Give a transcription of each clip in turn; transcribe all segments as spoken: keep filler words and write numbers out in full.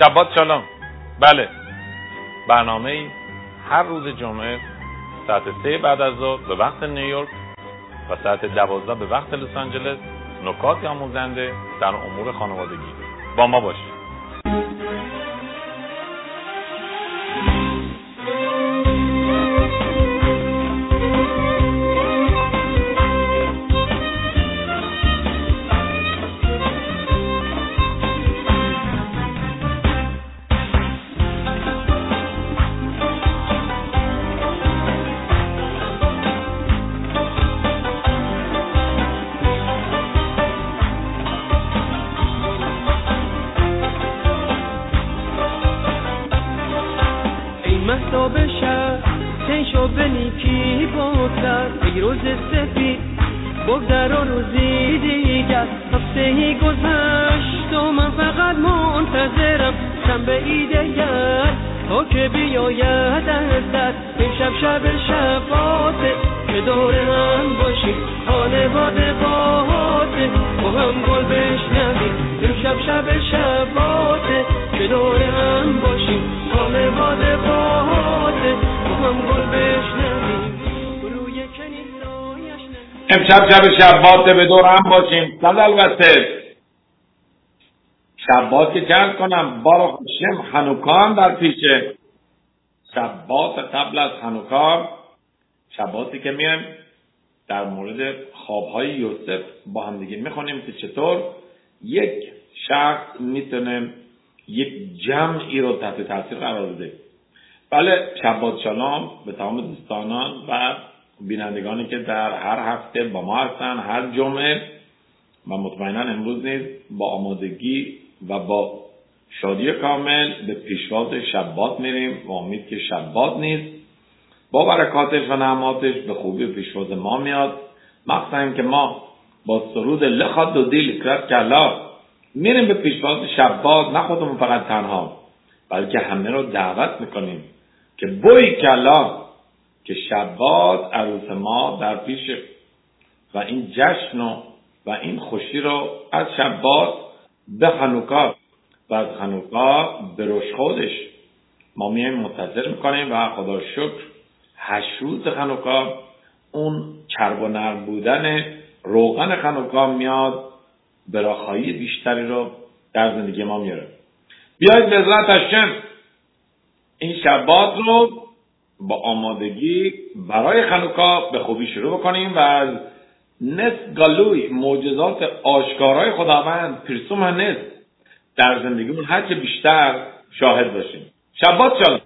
شبات شالوم. بله، برنامه هر روز جمعه ساعت سه بعد از ظهر به وقت نیویورک و ساعت دوازده به وقت لس آنجلس، نکات آموزنده در امور خانوادگی. با ما باشید. مهتاب شب تنشو بنیکی بگذر ای روز سفید بگذر و روزی دیگر هفتهی گذشت و من فقط منتظرم شنبه ای دیگر تا که بیاید از دست امشب شب شباته که دور هم باشیم خانواده باته با هم گل بشنویم امشب شب شباته که دور هم باشیم خانواده باته با هم گل بشنویم روی کنیسایش امشب شب شباته به دور هم باشیم. صد البته شبات که جرد کنم بارو خشم هنوکان در پیشه. شبات قبل از هنوکا، شباتی که میایم در مورد خوابهای یوسف با هم دیگه میخونیم که چطور یک شخص میتونه یک جمعی رو تحت تاثیر قرار بده. بله، شبات شالوم به تمام دوستانان و بینندگانی که در هر هفته با ما هستن، هر جمعه. و مطمئنا امروز نیز با آمادگی و با شادی کامل به پیشواز شبات میریم و امید که شبات نیز با برکاتش و نعماتش به خوبی پیشواز ما میاد. مخصوصا که ما با سرود لخواد و دیل کرد کلا میریم به پیشواز شبات، نه خودمون فقط تنها بلکه همه رو دعوت میکنیم که بوی کلا که شبات عروس ما در پیشه و این جشن و و این خوشی رو از شبات به هنوکا و از هنوکا به روش خودش ما میایم منتظر میکنیم و خدا شکر هشت روز هنوکا اون چرب و نرم بودن روغن هنوکا میاد براخایی بیشتری رو در زندگی ما میاره. بیایید به عزت هشم این شبات رو با آمادگی برای هنوکا به خوبی شروع بکنیم و از نس گالوی معجزات آشکارای خداوند پرسوم نس در زندگیمون هر چه بیشتر شاهد باشیم. شبات شالوم.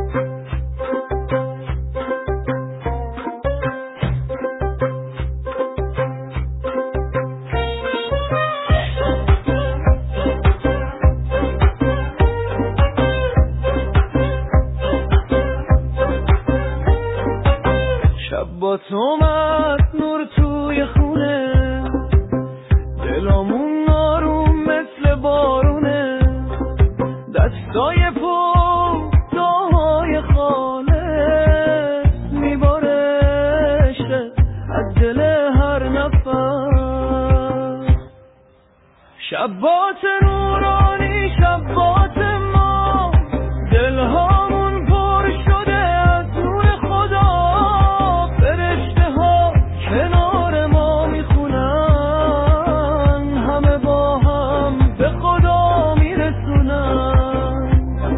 شبات اومد نور توی خونه دلامون آروم مثل بارونه دستای پا داهای خالص میبارشته از دل هر نفر. شبات نورانی شبات ما دلهامون پر شده از نور خدا فرشته ها کنار ما میخونن همه با هم به خدا میرسونن.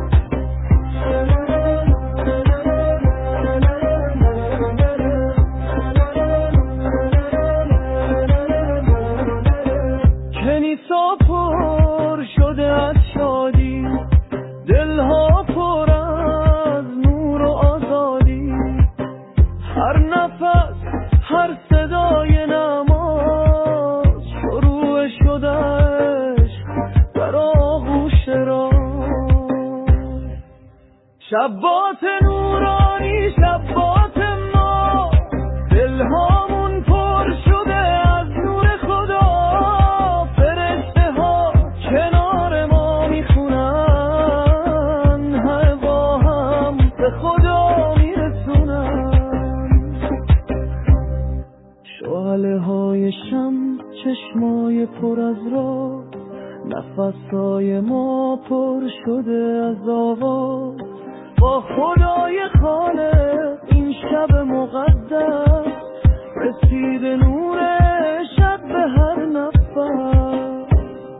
کنیسا پر شده از شادی دلها پر از نور و آزادی هر نفس هر صدای نماز شروع شده عشق در آغوش را. شبات نورانی شبات ما دلهامون پر شده از نور خدا فرشته ها کنار ما میخونن همه با هم به خدا میرسونن. شعله های شم چشمای پر از را نفسای ما ما پر شده از آواز با خدای خالق. این شب مقدس رسید نور شب به هر نفس.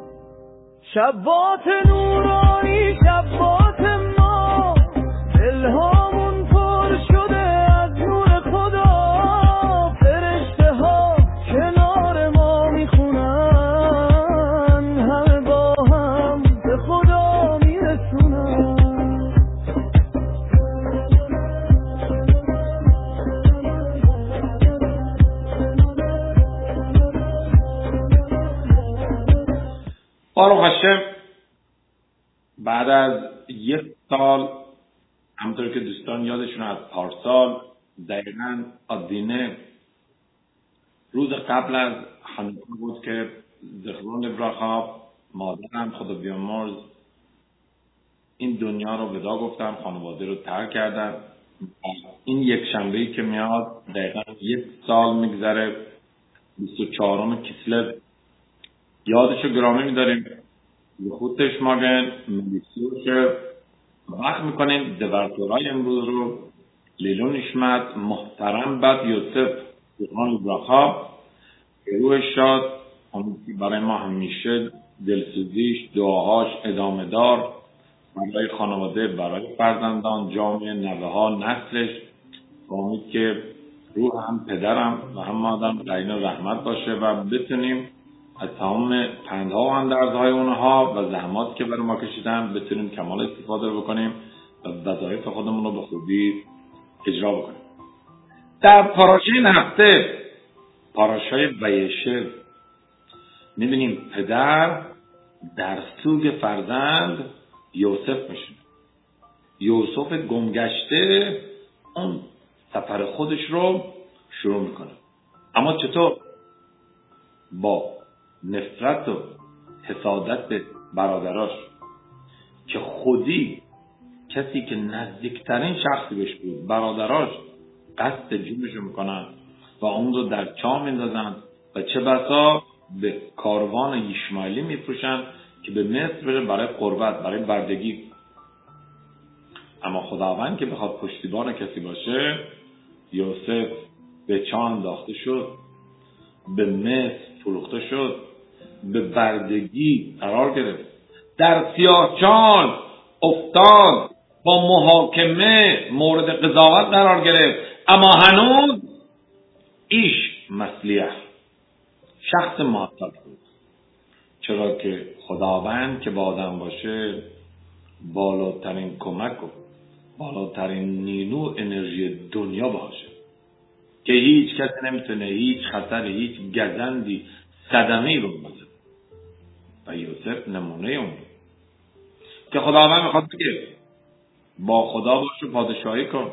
شبات نورانی شبات ما، دلهامون پر شده از نور خدا. فرشته ها کنار ما میخونن، همه با هم به خدا میرسونن. باروخ هاشم بعد از یک سال، همونطور که دوستان یادشون از پارسال، دقیقاً آدینه روز قبل از هانوکا بود که زخرون ابراخاب مادرم خدا بیامرز این دنیا رو ودا گفتن، خانواده رو ترک کردن. این یک شنبه‌ای که میاد دقیقاً یک سال میگذره، بیست و چهارم کسلو، یادشو گرامی میداریم. خودش ماگن ملیسیوش وقت میکنیم دورتورای امروز رو لیلون نشمت محترم بد یوسف زخرون ابراخاب که روح شاد، اون برای ما همیشه دلسوزیش، دعاهاش ادامه دار برای خانواده، برای فرزندان، جامعه، نوه ها، نسلش. با امید که روح هم پدرم و هم مادرم قرین رحمت باشه و بتونیم از تمام پندها و اندرزهای اونها و زحمات که برای ما کشیدن بتونیم کمال استفاده بکنیم و وظایف خودمون رو به خوبی اجرا بکنیم. در پاراشه این هفته، پاراشای ویشر، میبینیم پدر در سوگ فرزند یوسف میشه. یوسف گمگشته اون سفر خودش رو شروع میکنه. اما چطور؟ با نفرت و حسادت به برادراش که خودی کسی که نزدیکترین شخصی بهش بود، برادراش قصد جونش رو میکنن و اون رو در چاه میندازن و چه بسا به کاروان یشمعیلی میفروشن که به مصر بره برای قربت، برای بردگی. اما خداوند که بخواد پشتیبان کسی باشه، یوسف به چاه انداخته شد، به مصر فروخته شد، به بردگی قرار گرفت، در سیاهچال افتاد، با محاکمه مورد قضاوت قرار گرفت. اما هنوز ایش مسلیح، شخص معتاد بود. چرا که خداوند که با آدم باشه، بالاترین کمک و بالاترین نیرو انرژی دنیا باشه که هیچ کسی نمیتونه هیچ خطر، هیچ گزندی، صدمه‌ای رو بزنه. و یوسف نمونه اون که خداوند میخواد بگه با خدا باش و پادشاهی کن.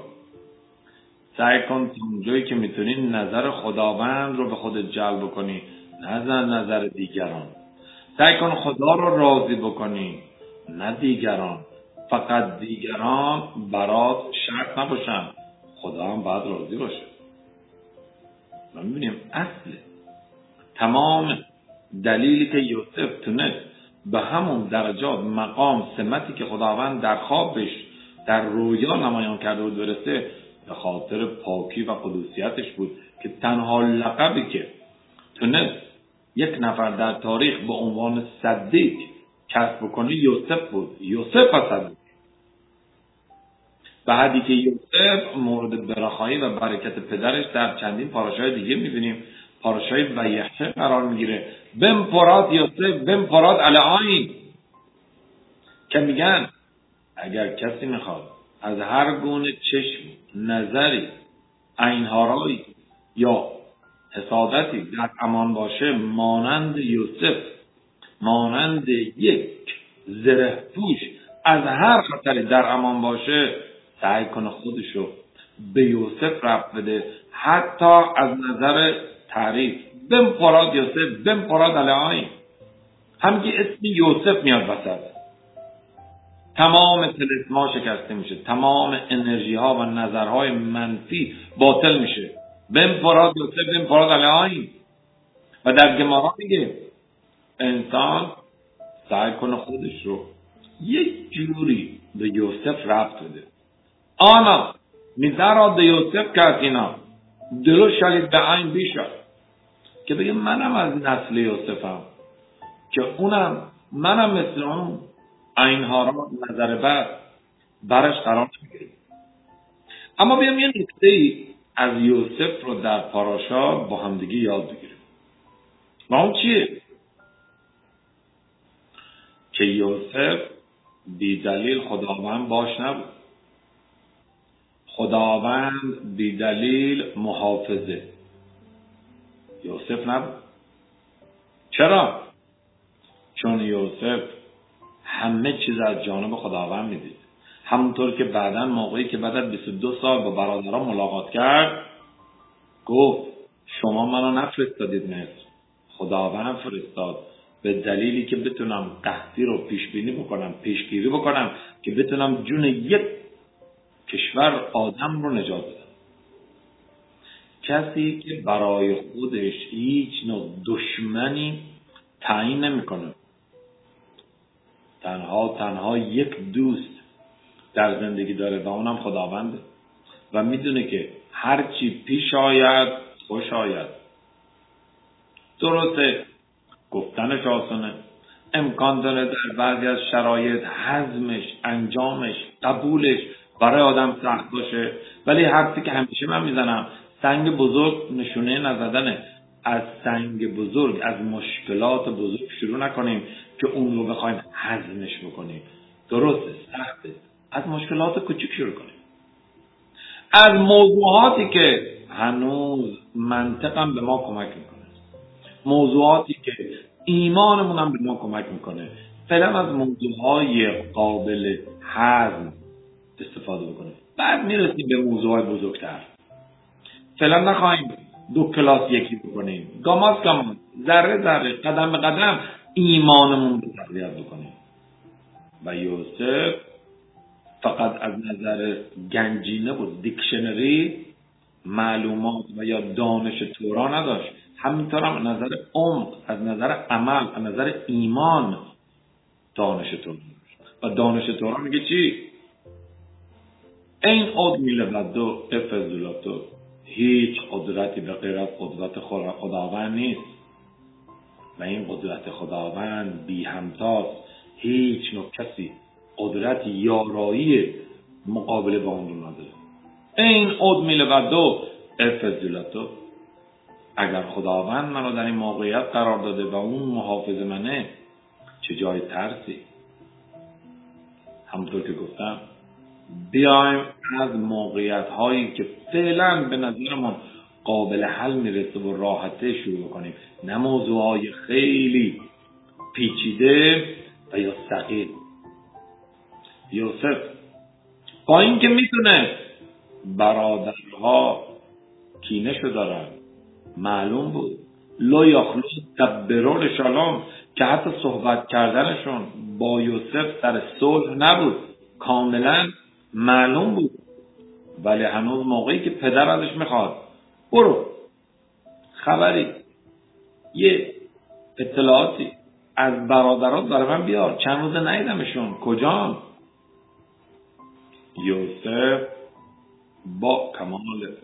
سعی کن تا اونجایی که میتونی نظر خداوند رو به خودت جلب کنی، نه نظر دیگران. سعی کن خدا رو راضی بکنی، نه دیگران. فقط دیگران برات شرط نباشن، خدا هم باید راضی باشه. ما میبینیم اصل تمام دلیلی که یوسف تونست به همون درجات، مقام، سمتی که خداوند در خوابش در رویا نمایان کرده بود برسه، به خاطر پاکی و قدوسیتش بود که تنها لقبی که تونست یک نفر در تاریخ به عنوان صدیق کسب بکنه یوسف بود. یوسف صدیق. بعدی که یوسف مورد برخایی و برکت پدرش در چندین پاراشای دیگه میبینیم. پاراشای ویحشر قرار میگیره. بم پراد یوسف بم پراد العین، که میگن اگر کسی میخواد از هر گونه چشم، نظری، عینهارایی یا حسادتی در امان باشه، مانند یوسف، مانند یک زره پوش از هر خطری در امان باشه، سعی کنه خودشو به یوسف ربط بده، حتی از نظر تعریف. بم پراد یوسف بم پراد العین، همگی اسم یوسف میاد وسط، تمام طلسم‌ها شکسته میشه، تمام انرژی ها و نظرهای منفی باطل میشه. بم پراد یوسف بم پراد العین. و در گمارا میگه انسان سعی کنه خودش رو یک جوری به یوسف ربط بده. آنا میذارد به یوسف کسینا درو شالید به این بیشا که بگه منم از نسل یوسفم، که اونم منم مثل اون اینها را نظر بر برش قرار نمیگیریم. اما بیام یه نکته ای از یوسف رو در پاراشا با همدیگه یاد بگیریم. و اون چیه؟ که یوسف بی دلیل خداوند باش نبود. خداوند بی دلیل محافظه یوسف نبود. چرا؟ چون یوسف همه چیز از جانب خداوند میدید. همونطور که بعداً موقعی که بعد از بیست و دو سال با برادران ملاقات کرد گفت شما منو نفرستادید مصر، خداوند فرستاد، به دلیلی که بتونم قحطی رو پیش بینی بکنم، پیشگیری بکنم، که بتونم جون یک کشور آدم رو نجات بدم. کسی که برای خودش هیچ نوع دشمنی تعیین نمیکنه، تنها تنها یک دوست در زندگی داره و اونم خداونده و میدونه که هر چی پیش آید خوش آید. درسته گفتنش آسانه، امکان داره در بعضی از شرایط هضمش، انجامش، قبولش برای آدم سخت باشه، ولی حرفی که همیشه من میزنم، سنگ بزرگ نشونه نزدنه. از سنگ بزرگ، از مشکلات بزرگ شروع نکنیم که اون رو بخوایم هضمش بکنیم. درسته سخته، از مشکلات کوچیک شروع کنیم، از موضوعاتی که هنوز منطقم به ما کمک میکنه، موضوعاتی که ایمانمون هم به ما کمک میکنه. فعلا از موضوعهای قابل هضم استفاده بکنیم، بعد میرسیم به موضوعهای بزرگتر. فعلا نخواهیم دو کلاس یکی بکنیم، گاماس گاماس، ذره ذره، قدم به قدم ایمانمون رو تقویت بکنیم. و یوسف فقط از نظر گنجینه و دیکشنری معلومات و یا دانش تورا نداشت، همینطور هم از نظر عمق، از نظر عمل، از نظر ایمان دانش تورا داشت. و دانش تورا میگه چی؟ این اد میلبدو افزولاتو، هیچ قدرتی به غیر از قدرت خداوند نیست و این قدرت خداوند بی همتاست. هیچ نوع کسی قدرت یارایی مقابله با اون رو نداره. این اد میلبدو افزولاتو، اگر خداوند منو در این موقعیت قرار داده و اون محافظ منه، چه جای ترسی. همونطور که گفتم بیایم از موقعیت هایی که فعلا به نظرمون قابل حل میرسه و راحته شروع کنیم، نه موضوع های خیلی پیچیده و یا ثقیل. یوسف با این که میتونه برادرها کینه‌شو دارن، معلوم بود لو یخلو تبرور شالام، که حتی صحبت کردنشون با یوسف در صلح نبود، کاملا معلوم بود. ولی هنوز موقعی که پدر ازش میخواد برو خبری، یه اطلاعاتی از برادرات برای من بیار، چند روز ندیدمشون، کجان؟ یوسف با کمال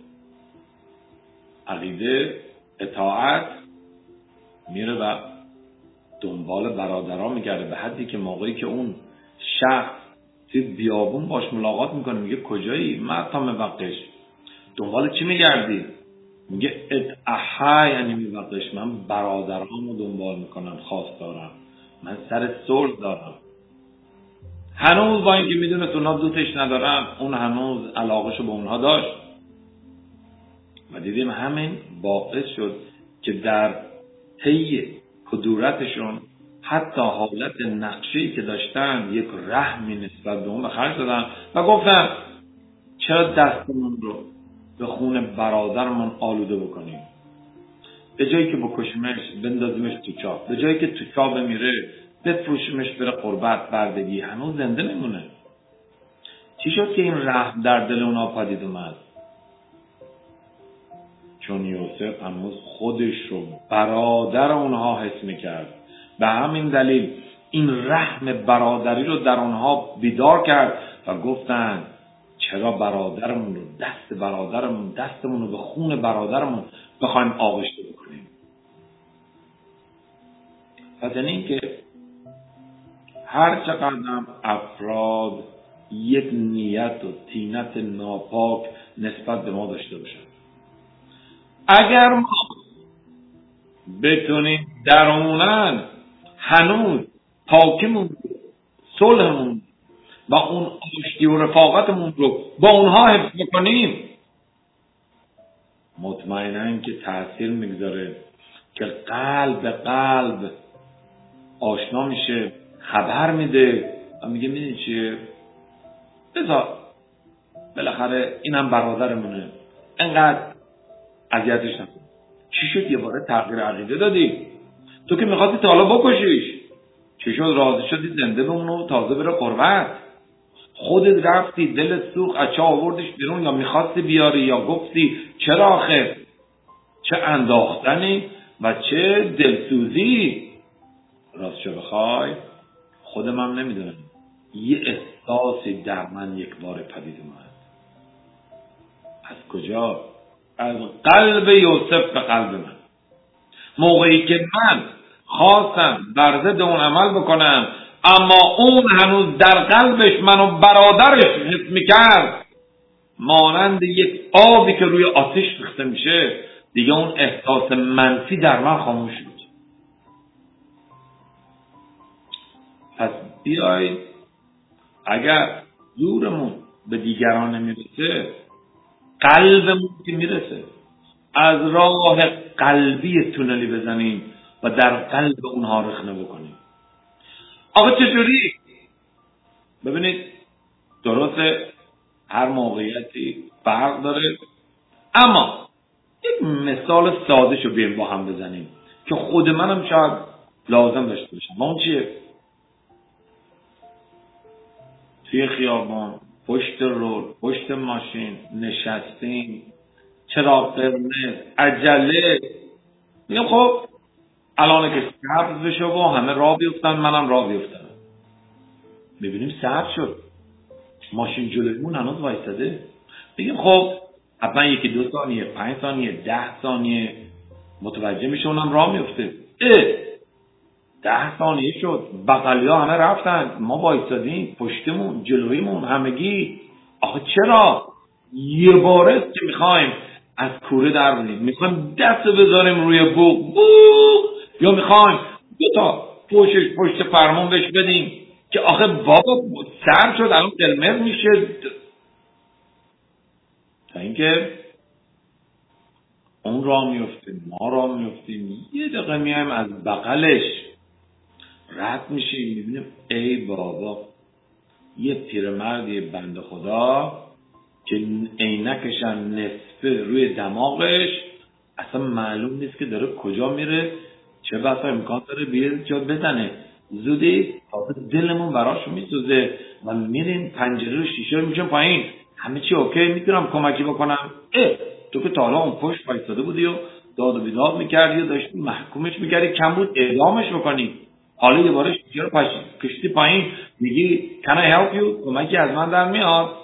عقیده اطاعت میره و دنبال برادران میگرده، به حدی که موقعی که اون شخص توی بیابون باش ملاقات میکنه میگه کجایی؟ من تا موقش. دنبال چی میگردی؟ میگه اتعحا، یعنی میوقش، من برادرامو دنبال میکنم، خواست دارم، من سر صلح دارم. هنوز با اینکه میدونه اونا دوستش ندارن، اون هنوز علاقهشو به اونها داشت. و دیدیم همین باعث شد که در طی کدورتشون حتی حالت نقشه‌ای که داشتن یک رحمی نسبت به اون به خرج دادن و گفتن چرا دستمون رو به خون برادرمون آلوده بکنیم؟ به جایی که بکشیمش بندازیمش تو چاه، به جایی که تو چاه بمیره بفروشیمش بره قربت بردگی، هنوز زنده نمونه. چی شد که این رحم در دل اونا پدید اومد؟ چون یوسف هنوز خودش رو برادر اونها حس میکرد. به همین دلیل این رحم برادری رو در آنها بیدار کرد و گفتند چرا برادرمون رو، دست برادرمون، دستمون رو به خون برادرمون بخوایم آغشته بکنیم. پس این که هر چقدر هم افراد یک نیت و طینت ناپاک نسبت به ما داشته باشن، اگر ما بتونیم درونن هنوز پاکیمون، صلحمون و اون آشتی و رفاقتمون رو با اونها حفظ بکنیم، مطمئناً که تأثیر میگذاره که قلب به قلب آشنا میشه، خبر میده و میگه میدونی چیه، بذار بالاخره اینم برادرمونه، انقدر اذیتش نکن. چی شد یه باره تغییر عقیده دادی؟ تو که میخواستی تا حالا بکشیش، چی شد راضی شدی زنده بمونه و تازه بره قربت؟ خودت رفتی دلت سوخت، از چه آوردش بیرون، یا میخواستی بیاری یا گفتی چرا آخه؟ چه انداختنی و چه دلسوزی. راستشو بخوای خودم هم نمیدونم، یه احساسی در من یک بار پدید اومد. از کجا؟ از قلب یوسف به قلب من. موقعی که من خواستم بر ضد اون عمل بکنم، اما اون هنوز در قلبش منو برادرش حس میکرد، مانند یک آبی که روی آتش ریخته میشه، دیگه اون احساس منفی در من خاموش شد. پس بیایید اگر زورمون به دیگران نمیرسه، قلبمون که میرسه، از راه قلبی تونلی بزنیم و در قلب اونها رخنه بکنیم. آقا چجوری؟ ببینید درسته هر موقعیتی فرق داره، اما یک مثال ساده شو بیایم با هم بزنیم که خود منم شاید لازم داشته باشم. اون چیه؟ توی خیابان پشت رول، پشت ماشین نشستیم، چراغ قرمز، عجله، میگم خب الان که سبز بشه و همه راه بیفتن منم راه بیفتم. میبینیم سبز شد، ماشین جلویمون هنوز وایساده، میگیم خب حتما یکی دو ثانیه، پنج ثانیه، ده ثانیه متوجه میشه اونم راه میفته. اه ده ثانیه شد، بغلیا همه رفتن، ما وایسادیم پشتمون جلویمون همگی. آخه چرا؟ یه باره که میخوایم از کوره در بودیم، میخوایم دست بذاریم روی بوق بوق، یا میخوایم دو تا پشتش پشت فرمون بهش بدیم که آخه بابا سر شد الان قرمز میشه، تا اینکه اون راه میفته ما راه میفتیم، یه دقیقه میایم از بغلش رد میشیم، میبینیم ای بابا یه پیرمردی بنده خدا که عینکش هم نصفه روی دماغش، اصلا معلوم نیست که داره کجا میره، چه بسا امکان داره بیاد جا بزنه. زودی تازه دلمون براش میسوزه و میریم پنجره رو شیشه رو میشیم پایین، همه چی اوکی، میتونم کمکی بکنم. اه تو که تا حالا اون پشت وایساده بودی و داد و بیداد میکردی و داشتی محکومش میکردی، کم بود اعدامش بکنی، حالا یه باره شیشه رو کشتی پایین، میگی can I help you؟ کمکی از من در میاد؟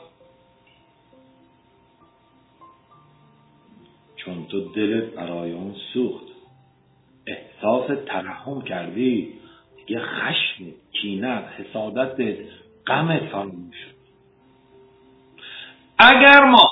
چون تو دلت برای اون سوخت، احساس ترحم کردی، دیگه خشم، کینت، حسادت، غم فراموش شد. اگر ما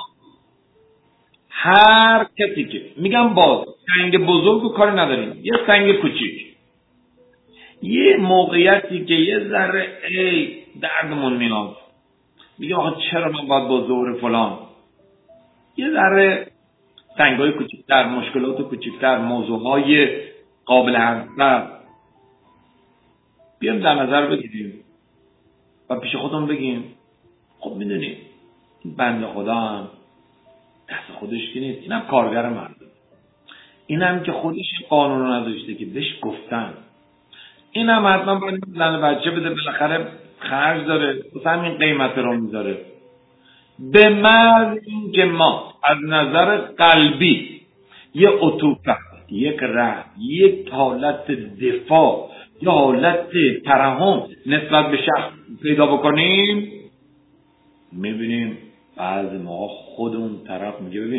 هر کسی که میگم باز سنگ بزرگ و کاری نداریم، یه سنگ کوچیک، یه موقعیتی که یه ذره ای دردمون میاد، میگه آقا چرا من باید با زور فلان، یه ذره سنگای کوچیک‌تر، مشکلات کوچیک‌تر، موضوعهای قابل حل بیام در نظر بگیریم و پیش خودمون بگیم خب میدونی این بنده خدا هم دست خودش که نیست، اینم کارگر مردم، اینم که خودش قانون رو نذاشته که بهش گفتن، اینم حتما باید زن بچه بده، بالاخره خرج داره، واسه همین قیمت رو میذاره. به محض اینکه ما از نظر قلبی یه عطوفت، یک رحم، یک حالت دفاع یا حالت ترحم نسبت به شخص پیدا بکنیم، میبینیم بعضی موقع خود اون طرف میگه ببین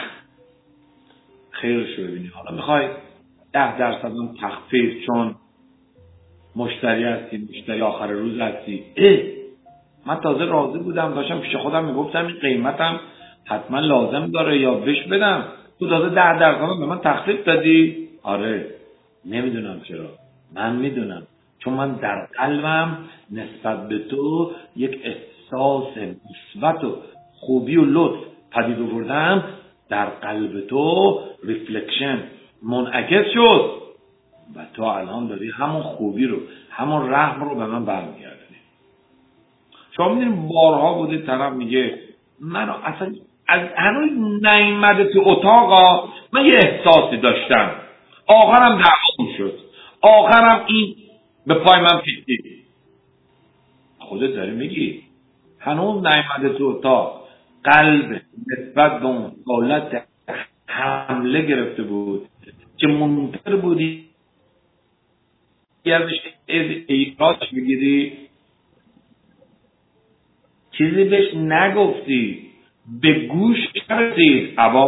خیرشو ببینی، حالا میخوای ده درصد اون تخفیف چون مشتری هستی، مشتری آخر روز هستی. اه من تازه راضی بودم، داشتم پیش خودم میگفتم این قیمتم حتما لازم داره یا بهش بدم، تو تازه ده درصد به من تخفیف دادی. آره نمیدونم چرا، من میدونم چون من در قلبم نسبت به تو یک احساس مثبت و خوبی و لطف پدید آوردم، در قلب تو ریفلکشن منعکس شد و تو الان داری همون خوبی رو، همون رحم رو به من برمیگردونی. شما میدونید بارها بوده طرف میگه من اصلا از هنوز نیامده تو اتاقا من یه احساسی داشتم، آخرم دعوام شد، آخرم این به پای من پیچید. خودت داری میگی هنوز نیامده تو اتاق، قلب نسبت به اون حالت حمله گرفته بود که منتظر بودی ازش ایراد بگیری، چیزی بهش نگفتی، به گوش کردید، عوام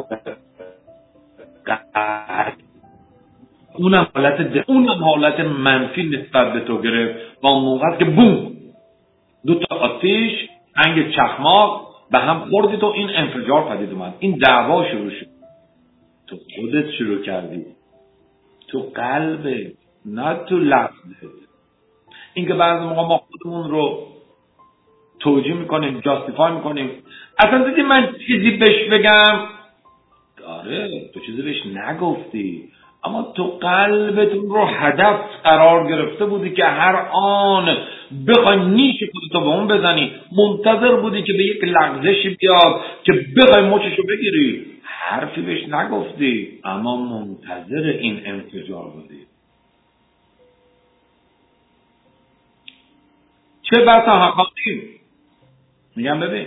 اونم حالت اونم حالت منفی نسبت به تو گرفت و اون موقع که بوم دو تا آتیش انگ چخماق به هم خوردی، تو این انفجار پدید اومد، این دعوا شروع شد. تو خودت شروع کردی، تو قلبت، نه تو لفظت. این که بعضی موقع ما خودمون رو توجیه میکنیم، جاستیفای میکنیم، اصلا دیدی من چیزی بهش بگم، آره تو چیزی بهش نگفتی اما تو قلبتون رو هدف قرار گرفته بودی که هر آن بخوای نیش خودتو به اون بزنی، منتظر بودی که به یک لغزشی بیاد که بخوای مچشو بگیری، حرفی بهش نگفتی اما منتظر این انفجار بودی. چه بسا حقاقی میگم ببین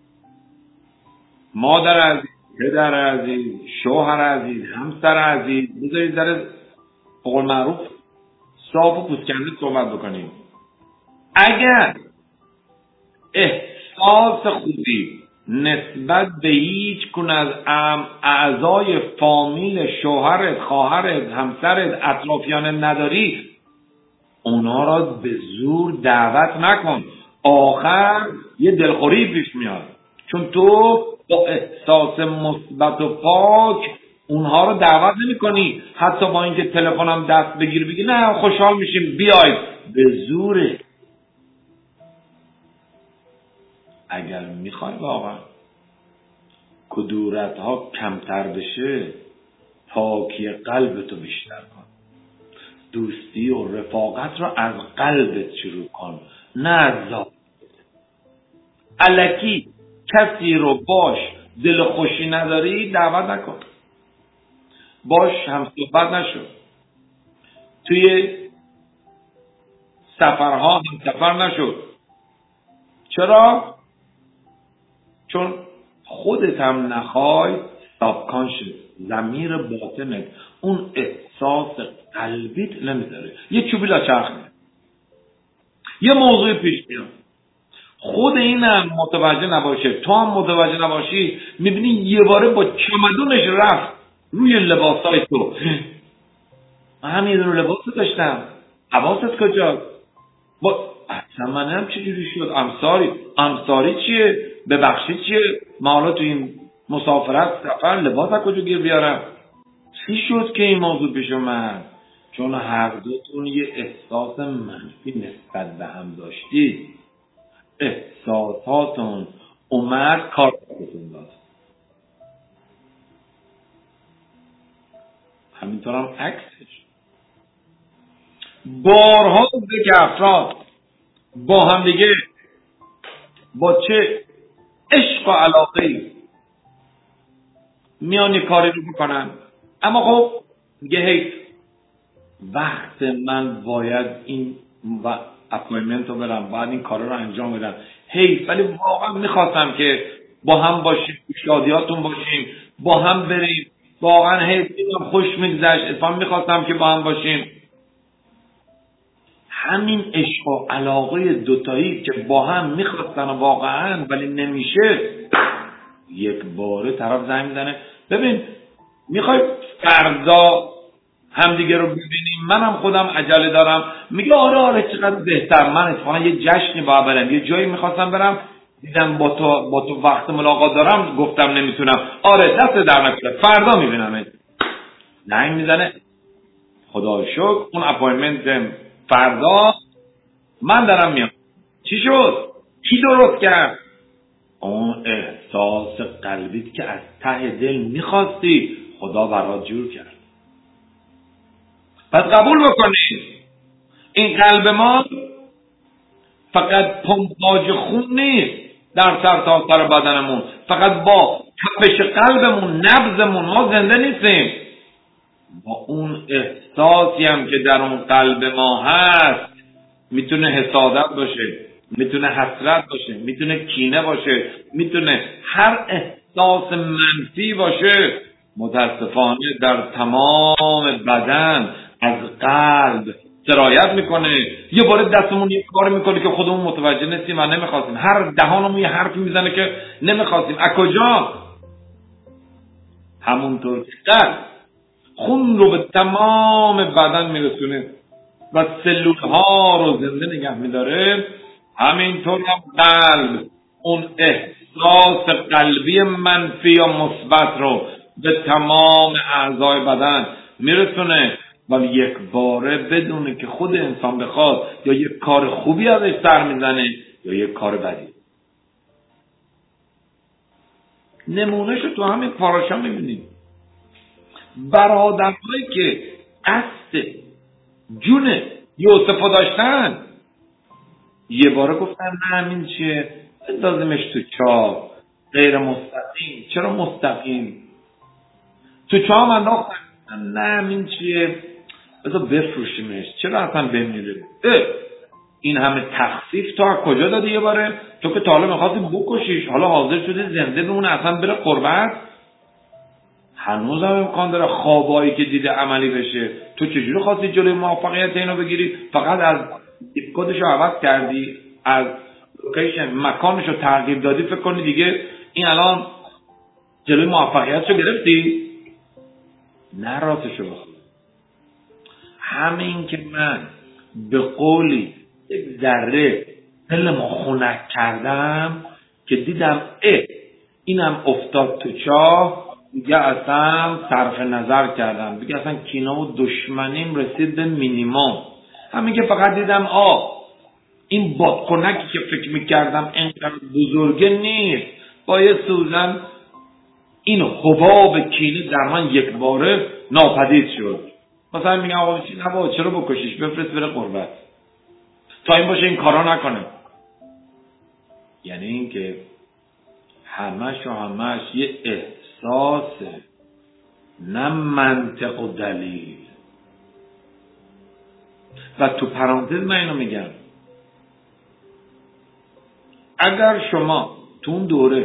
مادر عزیز، پدر عزیز، شوهر عزیز، همسر عزیز، بذارید در قول معروف صاف و پوسکنده صحبت بکنیم. اگر احساس خوبی نسبت به هیچ کن از اعضای فامیل شوهرت، خواهرت، همسرت، اطرافیان نداری، اونا را به زور دعوت نکن، آخر یه دلخوری پیش میاد، چون تو با احساس مثبت و پاک اونها رو دعوت نمی کنی، حتی با اینکه تلفنم دست بگیر بگی نه خوشحال میشیم بیاید، به زوره. اگر میخوای واقعا کدورت ها کمتر بشه، پاکی قلبتو بیشتر کن، دوستی و رفاقت رو از قلبت شروع کن، نه از ذات. الکی کسی رو باش دل خوشی نداری دعوت نکن، باش هم صحبت نشو، توی سفرها هم سفر نشو. چرا؟ چون خودت هم نخوای سابکانشس، ضمیر باطنت، اون احساس قلبیت نمیذاره. یه چوبی لاچرخه، یه موضوع پیش میاد، خود این هم متوجه نباشه، تو هم متوجه نباشی، میبینی یه باره با چمدونش رفت روی لباسای تو. من هم یه دونه لباس داشتم، حواست کجاست؟ با اصلا من هم چجوری شد؟ امساری امساری چیه؟ ببخشید چیه؟ ما حالا تو این مسافرت سفر لباس از کجا گیر بیارم؟ چی شد که این موضوع پیش اومد؟ چون هر دوتون یه احساس منفی نسبت به هم داشتید، احساساتون اومد کار بکنید داد. همینطور هم عکسش بارها بوده که افراد با هم دیگه با چه عشق و علاقه‌ای میان کاری رو بکنن، اما خب میگه هی وقت من باید این و اپایمنت رو برم، باید این کار رو انجام بدم، هی ولی واقعا میخواستم که با هم باشیم، شادیاتون باشیم، با هم بریم، واقعا هی خوش میگذشت، اتفاقا میخواستم که با هم باشیم. همین عشق و علاقه دوتایی که با هم میخواستن واقعا ولی نمیشه، یک باره طرف زنگ میزنه ببین میخوای فردا همدیگه رو ببینیم، منم خودم عجله دارم. میگه آره آره چقدر بهتر، من اتفاقا یه جشنی باید برم، یه جایی میخواستم برم، دیدم با تو با تو وقت ملاقات دارم گفتم نمیتونم. آره دست در نکنه، فردا میبینم. زنگ میزنه خدا شکر اون اپایمنت فردا، من دارم میام. چی شد؟ کی درست کرد؟ اون احساس قلبیت که از ته دل میخواستی خدا برات جور کرد. پس قبول بکنید این قلب ما فقط پمپاژ خون نیست در سر تا سر بدنمون، فقط با تپش قلبمون نبضمون ما زنده نیستیم، با اون احساسی هم که در اون قلب ما هست. میتونه حسادت باشه، میتونه حسرت باشه، میتونه کینه باشه، میتونه هر احساس منفی باشه. متاسفانه در تمام بدن از قلب سرایت میکنه. یه بار دستمون یه کار میکنه که خودمون متوجه نیستیم و نمیخواستیم. هر دهانمون یه حرفی میزنه که نمیخواستیم. از کجا؟ همونطور که قلب خون رو به تمام بدن میرسونه و سلول ها رو زنده نگه میداره، همینطور هم قلب اون احساس قلبی منفی یا مثبت رو به تمام اعضای بدن میرسونه و یک باره بدونه که خود انسان بخواد یا یک کار خوبی ازش سر میزنه یا یک کار بدی. نمونهشو تو همین پاراشا میبینیم. برادرهایی که قصد جون یوسفو داشتن یه باره گفتن نه همین چیه، بندازیمش تو چاه، غیر مستقیم. چرا مستقیم؟ تو چاه من انداختن. نه همین چیه، بذار بفروشیمش، چرا اصلا بمیره؟ این همه تخفیف تو از کجا دادی؟ یه باره تو که تا حالا میخواستی بکشیش، حالا حاضر شده زنده بمونه اصلا بره قربت. هنوز هم امکان داره خوابایی که دیده عملی بشه. تو چجوری خواستی جلوی موفقیت اینو بگیری؟ فقط از کدشو عوض کردی، از لوکیشن مکانشو تغییر دادی، فکر کنی دیگه این الان جلوی موفقیتشو گرفتی؟ نه راستشو بخوای. همین که من به قولی یک ذره دلمو خنک کردم که دیدم اه اینم افتاد تو چاه، دیگه اصلا صرف نظر کردم، دیگه اصلا کینه و دشمنیم رسید به مینیمم. همین که فقط دیدم آ این بادکنکی که فکر میکردم اینقدر بزرگه نیست، با یه سوزن این حباب کینه در من یک باره ناپدید شد. مثلا میگم آقا چی نبا چرا بکشیش، بفرست بره قربت، تا این باشه این کارا نکنه. یعنی این که همش و همش یه احساسه، نه منطق و دلیل. و تو پرانتز من اینو میگم، اگر شما تو اون دوره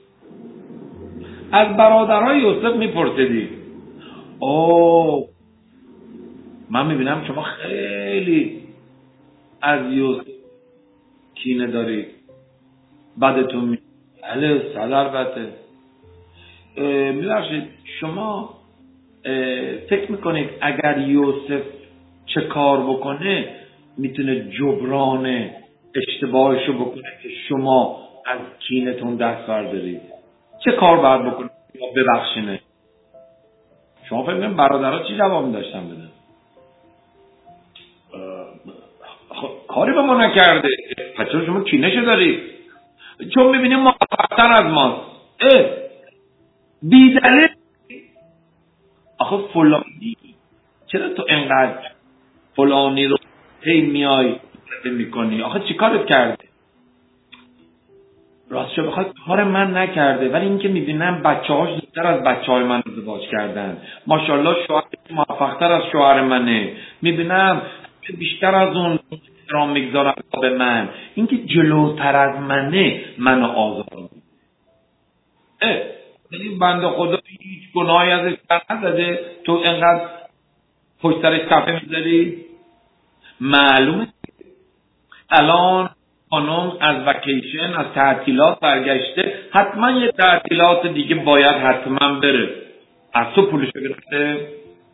از برادرای یوسف میپرسیدی اوه من میبینم شما خیلی از یوسف کینه دارید، بدتون می بله صد البته. میبخشید شما فکر میکنید اگر یوسف چه کار بکنه میتونه جبران اشتباهشو بکنه که شما از کینتون دست بردارید؟ چه کار باید بکنه ببخشینه؟ شما فکر میکنید برادرها چی جواب داشتن بدن؟ کاری به ما نکرده، پس چرا شما کینه‌شو دارید؟ چون میبینیم موفق‌تر از ماست. اه بیدلیل آخه فلانی، چرا تو انقدر فلانی رو هی میای میکنی؟ آخه چی کارت کرده؟ راستشو بخواد کار من نکرده، ولی این که میبینم بچه هاش زودتر از بچه های من ازدواج کردن، ماشاءالله شوهرش موفق‌تر از شوهر منه، میبینم بیشتر از اون احترام میگذارن به من، این که جلوتر از منه منو آزار میده. اه این بنده خدا هیچ گناهی ازش سر نزده، تو انقدر پشت سرش صفحه میذاری؟ معلومه الان خانم از وکیشن، از تعطیلات برگشته، حتما یه تعطیلات دیگه باید حتما بره. از تو پولشو گرفته،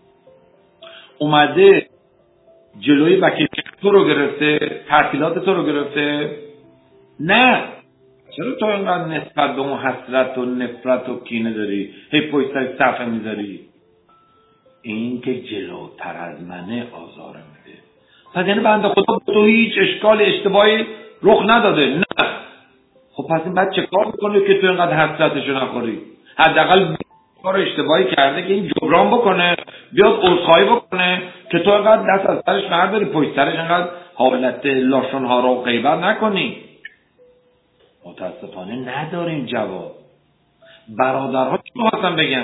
اومده جلوی وکیشن تو رو گرفته، تعطیلات تو رو گرفته. نه، چرا تو اینقدر نسبت به اون حسرت و نفرت و کینه داری؟ هی پشت سر صفحه میذاری. این که جلوتر از منه آزار میده. پس یعنی بنده خدا تو هیچ اشکال اشتباهی رخ نداده؟ نه. خب پس این بعد چه کار میکنه که تو اینقدر حسرتشو نخوری؟ حداقل کار اشتباهی کرده که این جبران بکنه، بیاد عذرخواهی بکنه که تو اینقدر دست از سرش برداری، پشت سرش اینقدر حالت لاشون ها رو غیبت نکنی. متاسفانه نداریم جواب. برادرها چی می‌خواستن بگن؟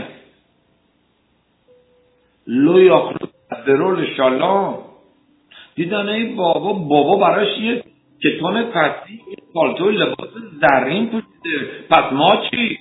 لو یاخلو درول شالام. دیدن ای بابا بابا براش یه کتان پسی، یه پالتو لباس زرین پوشیده، پس ما چی؟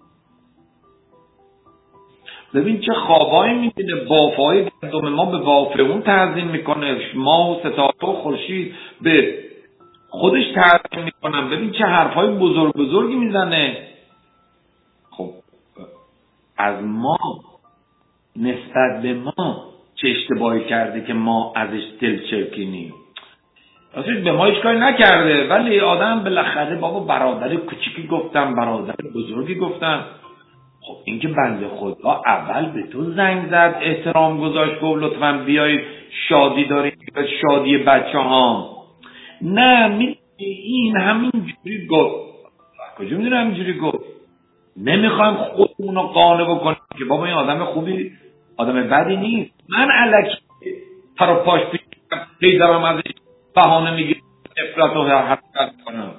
ببین چه خوابایی میبینه، بافای گندم ما به بافه اون تعظیم میکنه، ماه و ستاره و خورشید به خودش تعظیم میکنن. ببین چه حرفای بزرگ بزرگی میزنه. خب از ما نسبت به ما چه اشتباهی کرده که ما ازش دل چرکینیم؟ اصلا به ما هیچ کاری نکرده، ولی آدم بالاخره بابا برادر کوچیکی گفتم، برادر بزرگی گفتم. خب این که بنده خدا اول به تو زنگ زد، احترام گذاشت، گفت لطفاً بیایید شادی داریم، شادی بچه ها. نه می این همین جوری گفت. کجا میدونه همین جوری گفت؟ نمیخوایم خودمون رو قانع بکنیم که بابا این آدم خوبی، آدم بدی نیست. من الکی پر و پاش پیشم هی دارم ازش بهانه میگیرم، نفرت و حرکت کنم.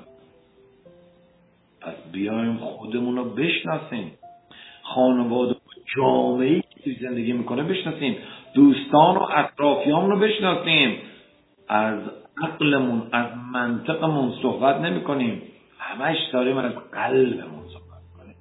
پس بیایم خودمون رو بشناسیم، خانواده و جامعه‌ای که توی زندگی میکنه بشناسیم، دوستان و اطرافیان رو بشناسیم. از عقلمون، از منطقمون صحبت نمی کنیم، همش داریم از قلبمون صحبت کنیم.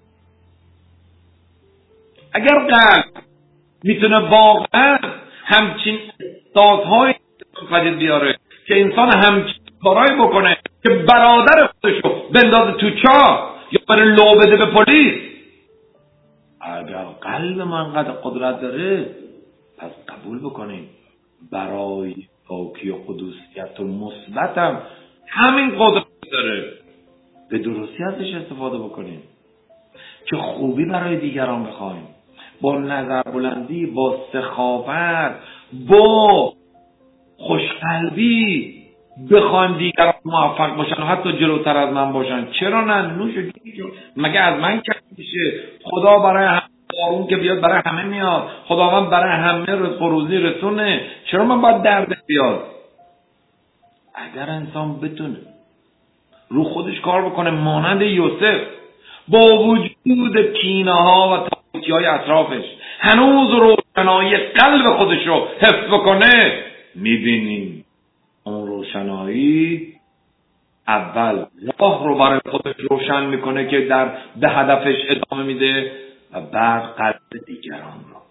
اگر قلب میتونه واقعا همچین احساس‌های پدید بیاره که انسان همچین کارایی بکنه که برادر خودشو بندازه تو چاه یا بره لو بده به پلیس، اگر قلب ما انقدر قدرت داره پس قبول بکنیم برای پاکی و قدوسیت و مثبتم همین قدرت داره، به درستی ازش استفاده بکنیم که خوبی برای دیگران بخوایم، با نظر بلندی، با سخاوت، با خوشقلبی بخوایم دیگران موفق باشن و حتی جلوتر از من باشن. چرا نه؟ نوش جون، مگه از من کم میشه؟ خدا برای همه بارون که بیاد برای همه میاد، خداوند برای همه رزق و روزی رسونه، چرا من باید درد بیاد؟ اگر انسان بتونه رو خودش کار بکنه مانند یوسف، با وجود کینه ها و تاریکی های اطرافش هنوز روشنایی قلب خودش رو حفظ بکنه، میبینیم اون روشنایی اول راه رو برای خودش روشن میکنه که در به هدفش ادامه میده و بعد قلب دیگران رو.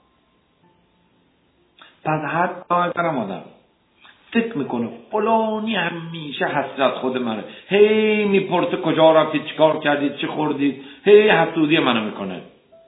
پس حتی اگر آدم فکر میکنه فلانی همیشه حسرت خود منه، هی میپرسه کجا رفتید، چیکار کردید، چی خوردید، هی حسودی منو میکنه،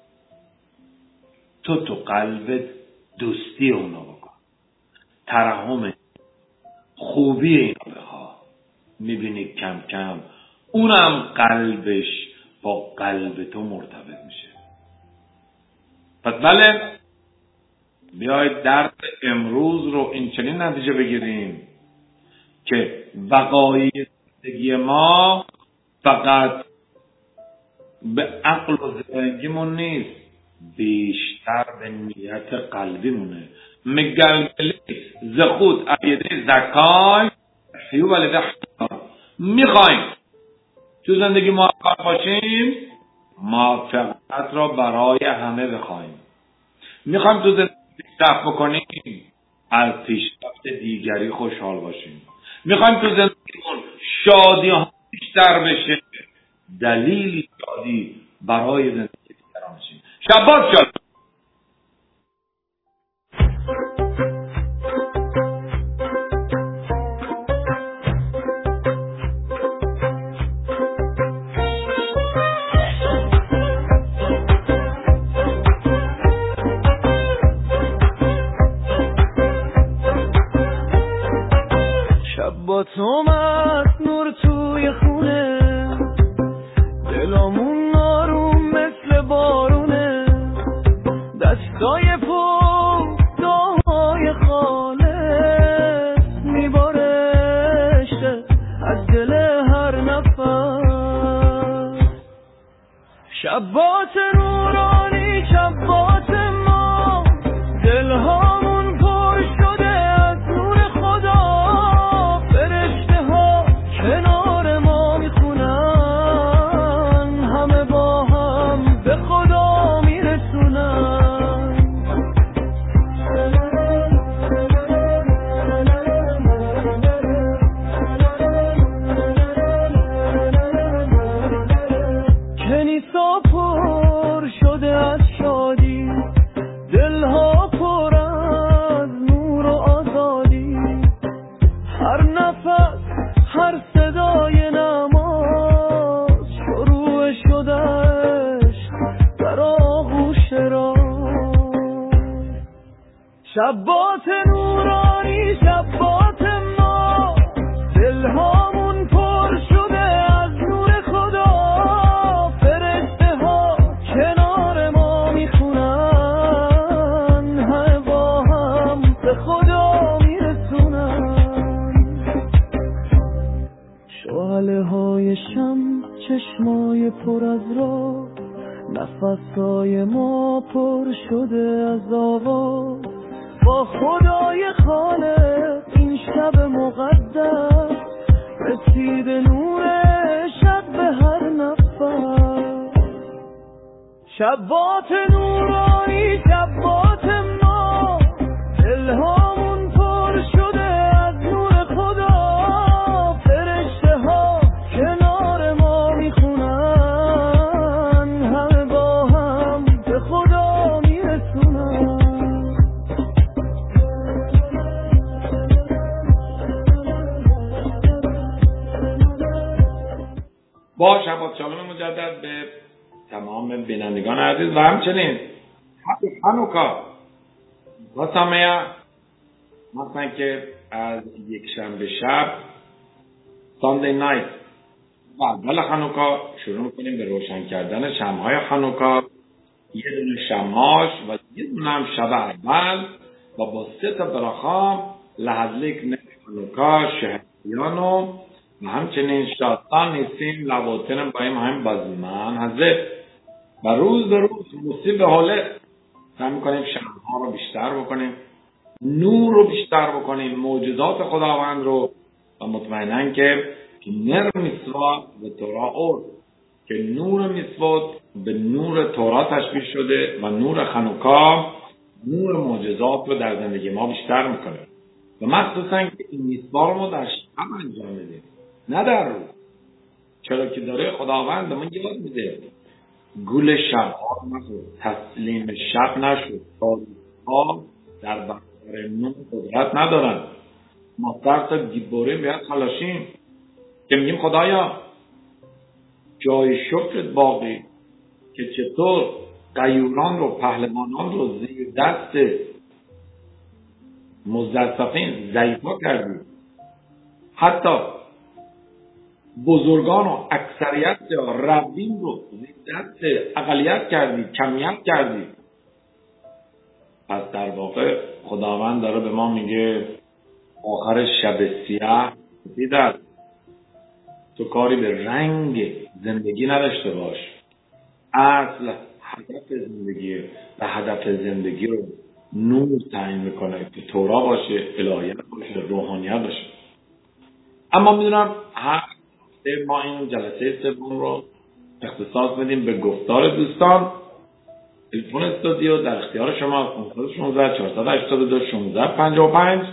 تو تو قلبت دوستی اونو بکن، ترحم، خوبی اینو بخواه، میبینی کم کم اونم قلبش با قلب تو مرتبط میشه. پس بله، بیایید درس امروز رو این چنین نتیجه بگیریم که وقایع زندگی ما فقط به عقل و ذهنیمون نیست، بیشتر به نیت قلبیمونه. مگلگلی زخود عیده زکای حیو ولی دخت. میخوایم تو زندگی موفق باشیم، موفقیت را برای همه بخوایم. میخوایم تو زندگی پیشرفت بکنیم، از پیشرفت دیگری خوشحال باشیم. میخوایم تو زندگیمون شادی ها بیشتر بشه، دلیلی شادی برای زندگی دیگران باشیم. شبات شاد. شبات نورانی شبات ما، دلهامون پر شده از نور خدا، فرشته ها کنار ما میخونن، همه با هم به خدا میرسونن. کنیسا پر شده از شادی، دلها پر از نور و آزادی، هر نفس هر صدای نماز شروع شده عشق در آغوش را. شبات نورانی شبات ما، دلهامون پر شده از نور خدا، فرشته ها کنار ما میخونن، همه با هم به خدا میرسونن. شعله های شم چشمای پر از را، نفسای ما پر شده از آواز، با خدای خالق این شب مقدس، رسید نور شب به هر نفس. شبات نورانی شبات ما، دلهامون پر شده از نور خدا، فرشته ها کنار ما میخونن، همه با هم به خدا میرسونن. با شبات شالوم مجدد به تمام بینندگان عزیز و همچنین هپی هانوکا و سامیا. مثلا که از یک شنبه شب ساندی نایت و اول هانوکا شروع میکنیم به روشن کردن شمعهای هانوکا. یه دونه شمعاش و یه دونه هم شب اول و با سه تا براخا لحظلیک نه هانوکا شهریانو و همچنین شادان نیستیم لواتن بایم هم بازمان هزه و روز به روز موسیقی به حاله سعی میکنیم شمعها رو بیشتر بکنیم، نور رو بیشتر بکنیم، معجزات خداوند رو، و مطمئنن که نر میسوا به تورا اور که نور میسوات به نور تورا تشبیه شده و نور خانوکا نور معجزات رو در زندگی ما بیشتر میکنه و مخصوصا که این میسوا رو ما در شب انجام میدیم نه در روز، چرا که داره خداوند به ما یاد میده گول شب ها نخور، تسلیم شب نشد، تاریخ در برابر نور قدرت ندارن. ما درس گیبوره باید خلاشیم که میگیم خدایا جای شکرت باقی که چطور غیوران رو پهلوانان رو زیر دست مزدسفین ضعیفا کردی، حتی بزرگان و اکثریت روین رو زیر دست اقلیت کردی، کمیت کردی. پس در واقع خداوند داره به ما میگه آخر شب سیاه دیدت تو کاری به رنگ زندگی نداشته باش، اصل هدف زندگی و هدف زندگی رو نور تعیین میکنه که تورا باشه، الهیت باشه، روحانیت باشه. اما میدونم هر ما این جلسه سوم رو اختصاص بدیم به گفتار دوستان. تلفن استودیو در اختیار شما شانزده چهارصد و هشتاد و دو شانزده پنجاه و پنج.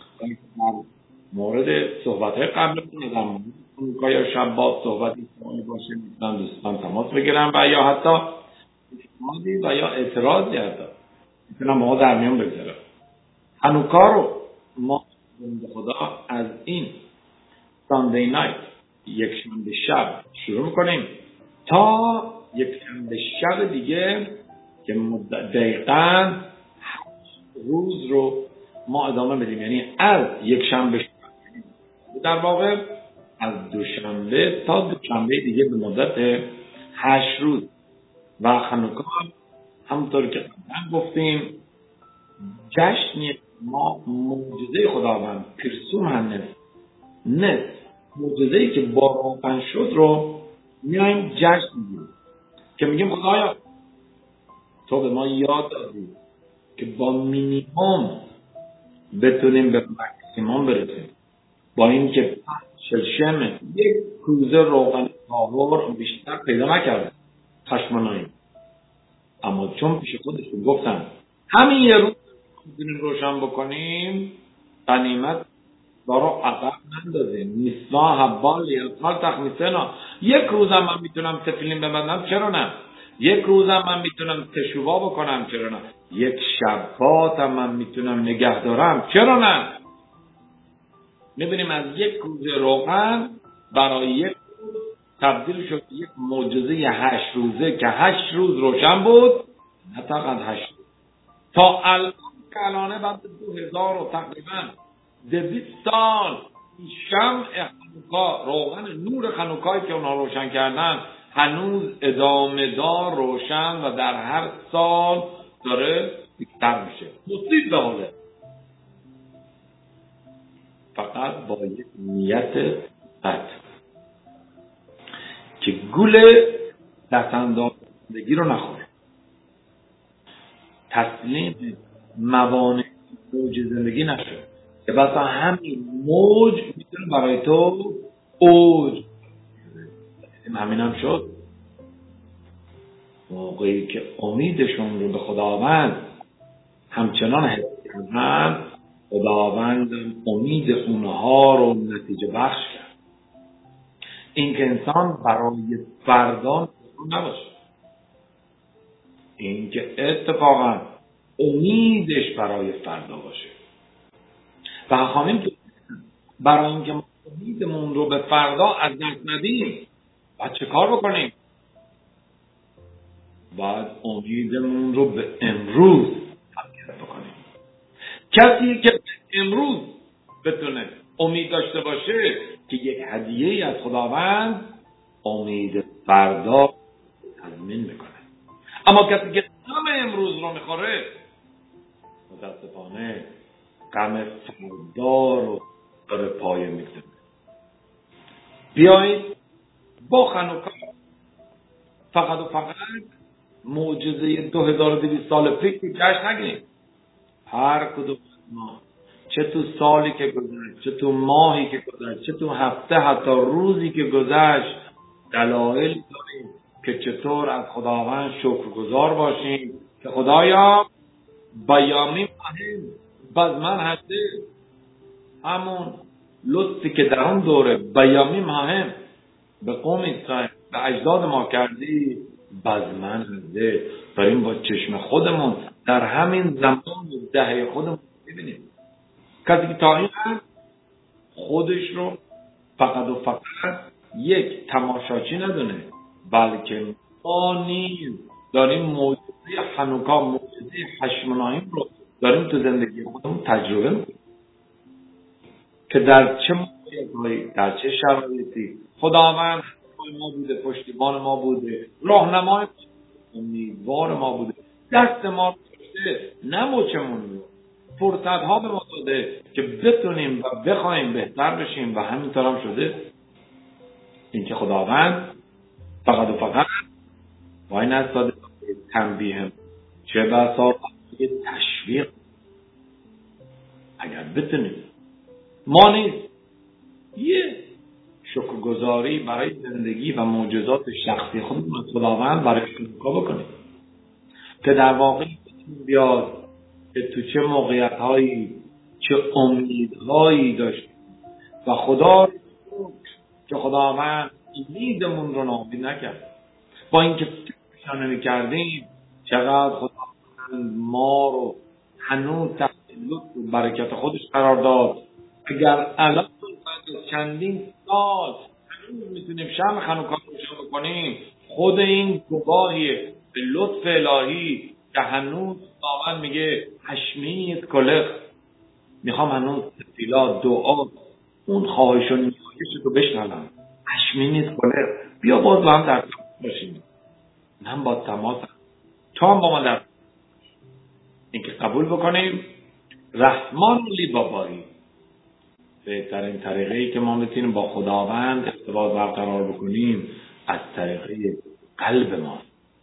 مورد صحبت‌های قبلتون از هانوکا یا شبات صحبتی سوالی باشه میتونن دوستان تماس بگیرن و یا حتی اعتراضی و یا اعتراضی حتی میتونن ما در میان بگذارن. هانوکا رو ما به خدا از این ساندی نایت یک شنبه شب شروع میکنیم تا یک شنبه شب دیگه که دقیقاً روز رو ما ادامه بدیم، یعنی از یک شنبه شب در واقع از دوشنبه تا دوشنبه دیگه به مدت هشت روز. و هانوکا همونطور که قبلا گفتیم جشنی ما معجزه خداوند پرسوم هنس نس معجزه‌ای که با روشن شد رو میایم جشن میگیریم که میگیم خدایا تو به ما یاد دادی که با مینیمم بتونیم به ماکسیموم برسیم. با این که شلشم یک کوزه روغن طاهر بیشتر پیدا نکرده خشمنایی، اما چون پیش خودشون گفتن همین یه روز میتونیم روشن بکنیم، غنیمت دارو عقب نندازیم. نیسنا حبال یلقال تخمیسنا، یک روزم من میتونم تفلین ببندم، چرا نه؟ یک روزم من میتونم تشوبا بکنم، چرا نه؟ یک شباتم من میتونم نگه دارم، چرا نه؟ میبینیم از یک کوزه روغن برای یک تبدیل شد یک معجزه هشت روزه که هشت روز روشن بود، نه فقط هشت روز. تا الان که الانه بعد دو هزار و تقریبا دویست سال شمع خنوکا، روغن نور خنوکایی که اونها روشن کردن هنوز ادامه دار روشن و در هر سال داره بیشتر میشه. مصیب به حاله، فقط با یک نیت بد که گول دستانداز زندگی رو نخوره، تسلیم موانع موج زندگی نشه که بسا همین موج میتونه برای تو اوج. همین هم شد موقعی که امیدشون رو به خداوند همچنان حس کردن، خداوند امید اونها رو نتیجه بخش کرد. این که انسان برای فردا نباشه، این که اتفاقا امیدش برای فردا باشه. و خانم برای اینکه ما امیدمون رو به فردا از دست ندیم باید چه کار بکنیم؟ باید امیدمون رو به امروز تبدیل بکنیم. کسی که امروز بتونه امید داشته باشه که یک هدیه از خداوند امید فردا تضمین میکنه. اما کسی که غم امروز رو میخوره متاسفانه غم فردا رو داره پایه میگذاره. بیایید با خنوکا فقط و فقط معجزه دو هزار و دویست سال پیش جشن نگیریم. هر کدوم ما چه تو سالی که گذشت، چه تو ماهی که گذشت، چه تو هفته حتی روزی که گذشت دلایل داریم که چطور از خداوند شکرگزار باشیم که خدایا بیامی مهم باز من هسته همون لطفی که در اون دوره بیامی مهم به قوم اسرائیل به اجداد ما کردی باز من هسته داریم با چشم خودمون در همین زمان دهه خودمون ببینیم. کسی که تا این خودش رو فقط و فقط یک تماشاچی ندونه، بلکه ما نیز داریم معجزه خنوکا، معجزه هشمناهیم رو داریم تو زندگی خودمون تجربه میکنیم که در چه موقعیت‌هایی، در چه شرایطی خداوند ما بوده، پشتیبان ما بوده، راهنمای امیدوار ما بوده، دست ما رو داشته، نموچمون رو فرصت‌ها به ما داده که بتونیم و بخوایم بهتر بشیم و همینطور هم شده. این که خداوند فقط و فقط وای نستاده تنبیه چه بسا تشویق. اگر بتونیم ما نیز یه شکرگزاری برای زندگی و معجزات شخصی خودمون از خداوند برای خنوکا بکنیم که در واقع بیاد که تو چه موقعیت‌هایی چه امیدهایی داشتیم و خدا که خداوند امیدمون رو ناامید نکرد. با اینکه فکرش نمی‌کردیم چقدر خداوند ما رو هنوز تحت لطف و برکت خودش قرار داد. اگر الان بعد چندین سال هنوز میتونیم شمع خنوکا رو روشن بکنیم، خود این گواهیه به لطف الهی که هنوز خداوند میگه هشمیت کلخ، میخوام هنوز تفیلات دعا اون خواهش و نیایش رو بشنوم. هشمیت کلخ بیا باز با هم در تماس باشیم، من با تماس تو هم با ما در این که قبول بکنیم رحمان لی بابایی بهترین طریقه‌ای که ما میتونیم با خداوند ارتباط برقرار بکنیم از طریقه قلب ما.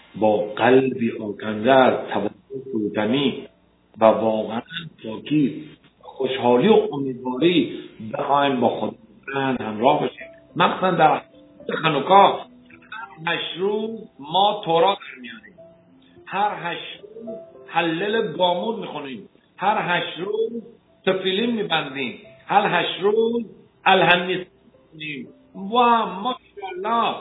با قلبی آکنده از توجه فروتنی و واقعا پاکی خوشحالی و امیدواری بخوایم با خودمون همراه باشیم. مخصوصا در خانوکا هشت روز ما تورات میاریم، هر هشت روز حلل گامور میخونیم، هر هشت روز تفیلین میبندیم، هر هشت روز الهنیس میخونیم و ماشاءالله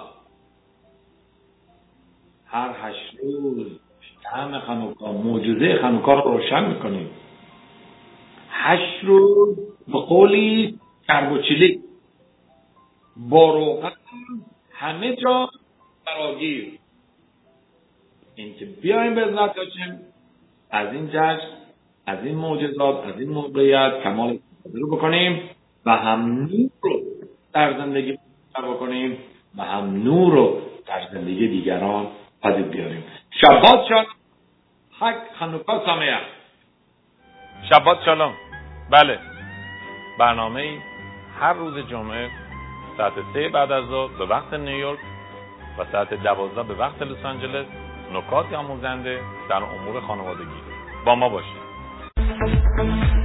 هر هشت روز طعم خانوکا، معجزه خانوکا رو روشن میکنیم. هشت روز به قولی کرب و چیلی با روغن همه جا فراگیر. این که بیایم به عزت داشتیم از این جشن، از این معجزات، از این موقعیت کمال استفاده رو بکنیم و هم نور رو در زندگی بکنیم و هم نور رو در زندگی دیگران پدید بیاریم. شبات شالوم. حق خانوکا سامیه. شبات شالوم. بله، برنامه هر روز جمعه ساعت سه بعد از ظهر به وقت نیویورک و ساعت دوازده به وقت لس آنجلس، نکات آموزنده در امور خانوادگی. با ما باشید.